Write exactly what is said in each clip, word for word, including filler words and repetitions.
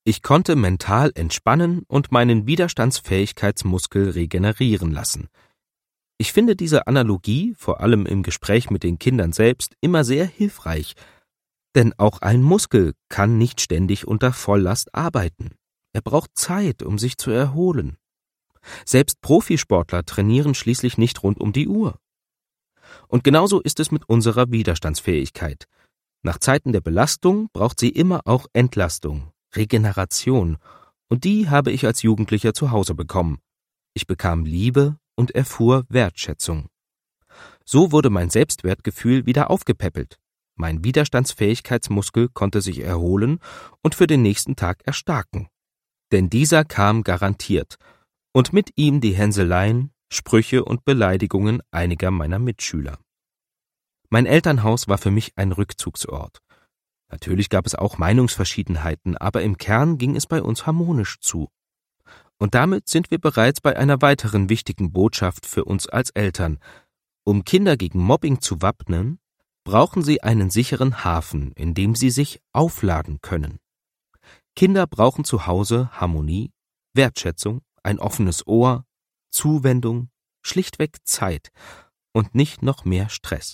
Ich konnte mental entspannen und meinen Widerstandsfähigkeitsmuskel regenerieren lassen. Ich finde diese Analogie, vor allem im Gespräch mit den Kindern selbst, immer sehr hilfreich, denn auch ein Muskel kann nicht ständig unter Volllast arbeiten. Er braucht Zeit, um sich zu erholen. Selbst Profisportler trainieren schließlich nicht rund um die Uhr. Und genauso ist es mit unserer Widerstandsfähigkeit. Nach Zeiten der Belastung braucht sie immer auch Entlastung, Regeneration, und die habe ich als Jugendlicher zu Hause bekommen. Ich bekam Liebe und erfuhr Wertschätzung. So wurde mein Selbstwertgefühl wieder aufgepäppelt. Mein Widerstandsfähigkeitsmuskel konnte sich erholen und für den nächsten Tag erstarken. Denn dieser kam garantiert, und mit ihm die Hänseleien, Sprüche und Beleidigungen einiger meiner Mitschüler. Mein Elternhaus war für mich ein Rückzugsort. Natürlich gab es auch Meinungsverschiedenheiten, aber im Kern ging es bei uns harmonisch zu. Und damit sind wir bereits bei einer weiteren wichtigen Botschaft für uns als Eltern. Um Kinder gegen Mobbing zu wappnen, brauchen sie einen sicheren Hafen, in dem sie sich aufladen können. Kinder brauchen zu Hause Harmonie, Wertschätzung, ein offenes Ohr, Zuwendung, schlichtweg Zeit und nicht noch mehr Stress.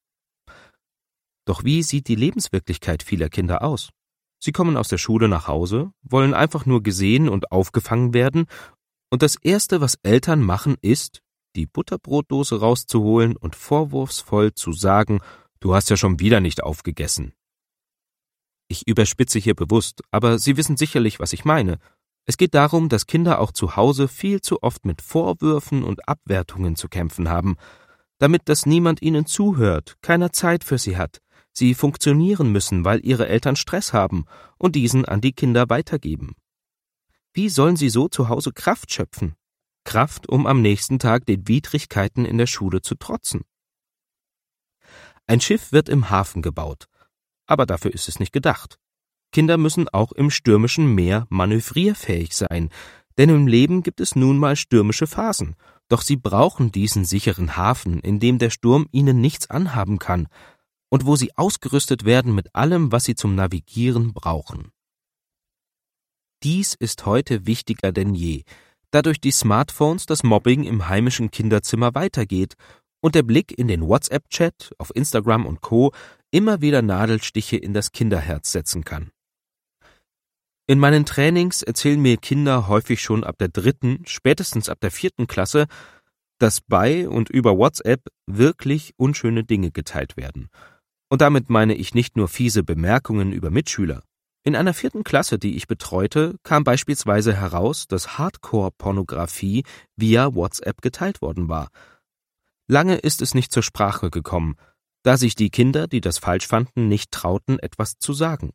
Doch wie sieht die Lebenswirklichkeit vieler Kinder aus? Sie kommen aus der Schule nach Hause, wollen einfach nur gesehen und aufgefangen werden, und das Erste, was Eltern machen, ist, die Butterbrotdose rauszuholen und vorwurfsvoll zu sagen, du hast ja schon wieder nicht aufgegessen. Ich überspitze hier bewusst, aber Sie wissen sicherlich, was ich meine. Es geht darum, dass Kinder auch zu Hause viel zu oft mit Vorwürfen und Abwertungen zu kämpfen haben, damit dass niemand ihnen zuhört, keiner Zeit für sie hat, sie funktionieren müssen, weil ihre Eltern Stress haben und diesen an die Kinder weitergeben. Wie sollen sie so zu Hause Kraft schöpfen? Kraft, um am nächsten Tag den Widrigkeiten in der Schule zu trotzen. Ein Schiff wird im Hafen gebaut, aber dafür ist es nicht gedacht. Kinder müssen auch im stürmischen Meer manövrierfähig sein, denn im Leben gibt es nun mal stürmische Phasen, doch sie brauchen diesen sicheren Hafen, in dem der Sturm ihnen nichts anhaben kann und wo sie ausgerüstet werden mit allem, was sie zum Navigieren brauchen. Dies ist heute wichtiger denn je, da durch die Smartphones das Mobbing im heimischen Kinderzimmer weitergeht und der Blick in den WhatsApp-Chat, auf Instagram und Co. immer wieder Nadelstiche in das Kinderherz setzen kann. In meinen Trainings erzählen mir Kinder häufig schon ab der dritten, spätestens ab der vierten Klasse, dass bei und über WhatsApp wirklich unschöne Dinge geteilt werden. Und damit meine ich nicht nur fiese Bemerkungen über Mitschüler. In einer vierten Klasse, die ich betreute, kam beispielsweise heraus, dass Hardcore-Pornografie via WhatsApp geteilt worden war. Lange ist es nicht zur Sprache gekommen, da sich die Kinder, die das falsch fanden, nicht trauten, etwas zu sagen.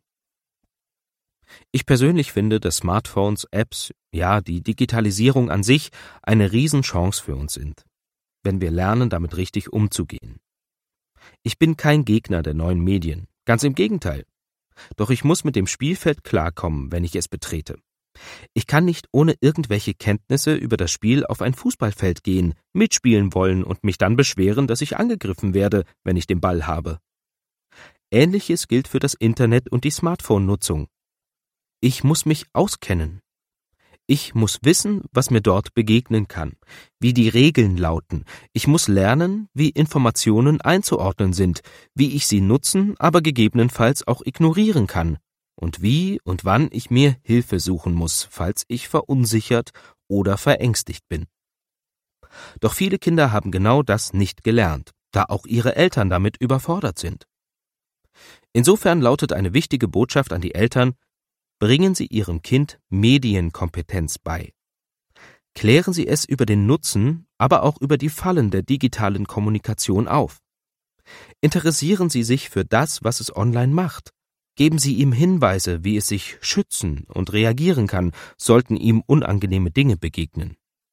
Ich persönlich finde, dass Smartphones, Apps, ja, die Digitalisierung an sich eine Riesenchance für uns sind, wenn wir lernen, damit richtig umzugehen. Ich bin kein Gegner der neuen Medien, ganz im Gegenteil. Doch ich muss mit dem Spielfeld klarkommen, wenn ich es betrete. Ich kann nicht ohne irgendwelche Kenntnisse über das Spiel auf ein Fußballfeld gehen, mitspielen wollen und mich dann beschweren, dass ich angegriffen werde, wenn ich den Ball habe. Ähnliches gilt für das Internet und die Smartphone-Nutzung. Ich muss mich auskennen. Ich muss wissen, was mir dort begegnen kann, wie die Regeln lauten. Ich muss lernen, wie Informationen einzuordnen sind, wie ich sie nutzen, aber gegebenenfalls auch ignorieren kann und wie und wann ich mir Hilfe suchen muss, falls ich verunsichert oder verängstigt bin. Doch viele Kinder haben genau das nicht gelernt, da auch ihre Eltern damit überfordert sind. Insofern lautet eine wichtige Botschaft an die Eltern: Bringen Sie Ihrem Kind Medienkompetenz bei. Klären Sie es über den Nutzen, aber auch über die Fallen der digitalen Kommunikation auf. Interessieren Sie sich für das, was es online macht. Geben Sie ihm Hinweise, wie es sich schützen und reagieren kann, sollten ihm unangenehme Dinge begegnen.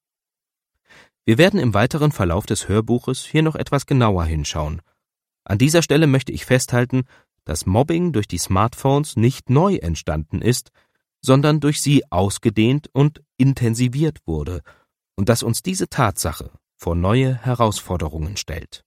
Wir werden im weiteren Verlauf des Hörbuches hier noch etwas genauer hinschauen. An dieser Stelle möchte ich festhalten, dass Mobbing durch die Smartphones nicht neu entstanden ist, sondern durch sie ausgedehnt und intensiviert wurde und dass uns diese Tatsache vor neue Herausforderungen stellt.